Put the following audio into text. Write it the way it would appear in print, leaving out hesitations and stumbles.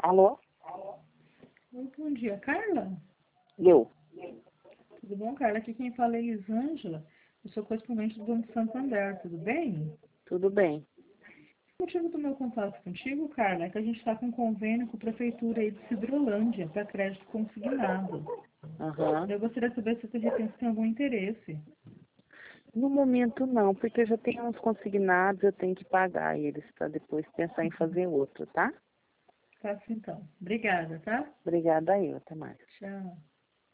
Alô? Oi, bom dia, Carla? Eu. Tudo bom, Carla? Aqui quem fala é Elisângela. Eu sou correspondente do Banco Santander, tudo bem? Tudo bem. O motivo do meu contato contigo, Carla, é que a gente está com um convênio com a Prefeitura aí de Cidrolândia para crédito consignado. Aham. Eu gostaria de saber se de repente você tem algum interesse. No momento não, porque eu já tenho uns consignados, eu tenho que pagar eles para depois pensar em fazer outro, tá? Faço então. Obrigada, tá? Obrigada eu, até mais. Tchau.